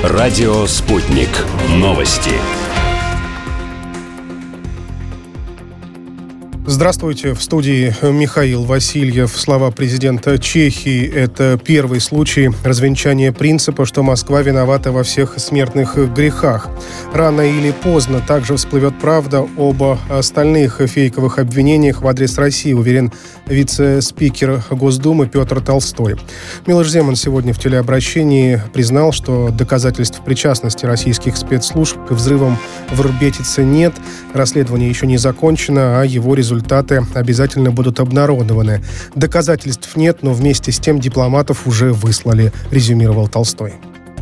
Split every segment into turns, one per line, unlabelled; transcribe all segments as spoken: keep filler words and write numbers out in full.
Радио «Спутник». Новости.
Здравствуйте. В студии Михаил Васильев. Слова президента Чехии – это первый случай развенчания принципа, что Москва виновата во всех смертных грехах. Рано или поздно также всплывет правда об остальных фейковых обвинениях в адрес России, уверен вице-спикер Госдумы Петр Толстой. Милош Земан сегодня в телеобращении признал, что доказательств причастности российских спецслужб к взрывам в Рбетице нет, расследование еще не закончено, а его результаты Результаты обязательно будут обнародованы. Доказательств нет, но вместе с тем дипломатов уже выслали, резюмировал Толстой.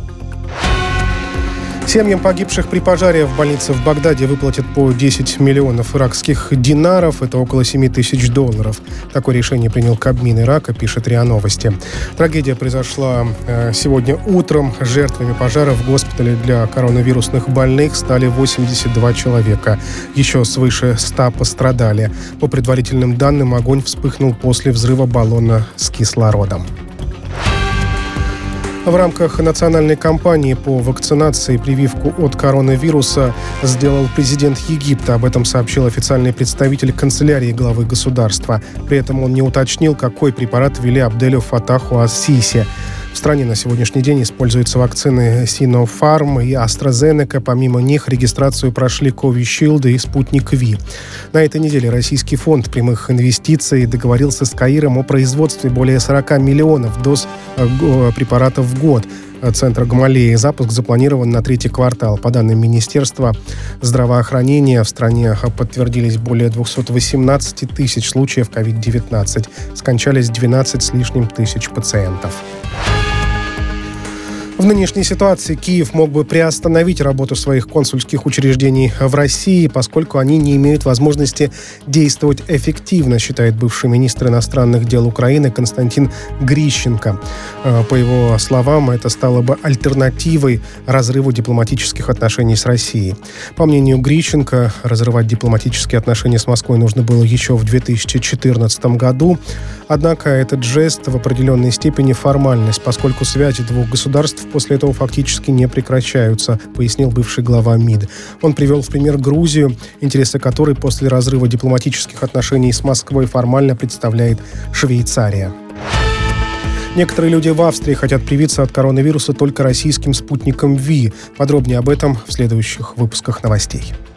Семьям погибших при пожаре в больнице в Багдаде выплатят по десять миллионов иракских динаров. Это около семь тысяч долларов. Такое решение принял Кабмин Ирака, пишет РИА Новости. Трагедия произошла э, сегодня утром. Жертвами пожара в госпитале для коронавирусных больных стали восемьдесят два человека. Еще свыше ста пострадали. По предварительным данным, огонь вспыхнул после взрыва баллона с кислородом. В рамках национальной кампании по вакцинации прививку от коронавируса сделал президент Египта. Об этом сообщил официальный представитель канцелярии главы государства. При этом он не уточнил, какой препарат ввели Абделю Фатаху ас-Сиси. В стране на сегодняшний день используются вакцины Sinopharm и AstraZeneca. Помимо них регистрацию прошли Covishield и Спутник Ви. На этой неделе Российский фонд прямых инвестиций договорился с Каиром о производстве более сорок миллионов доз препаратов в год. Центра Гамалеи. Запуск запланирован на третий квартал. По данным Министерства здравоохранения, в стране подтвердились более двести восемнадцать тысяч случаев ковид девятнадцать. Скончались двенадцать с лишним тысяч пациентов. В нынешней ситуации Киев мог бы приостановить работу своих консульских учреждений в России, поскольку они не имеют возможности действовать эффективно, считает бывший министр иностранных дел Украины Константин Грищенко. По его словам, это стало бы альтернативой разрыву дипломатических отношений с Россией. По мнению Грищенко, разрывать дипломатические отношения с Москвой нужно было еще в две тысячи четырнадцатом году. Однако этот жест в определенной степени формальность, поскольку связи двух государств после этого фактически не прекращаются, пояснил бывший глава МИД. Он привел в пример Грузию, интересы которой после разрыва дипломатических отношений с Москвой формально представляет Швейцария. Некоторые люди в Австрии хотят привиться от коронавируса только российским спутником Ви. Подробнее об этом в следующих выпусках новостей.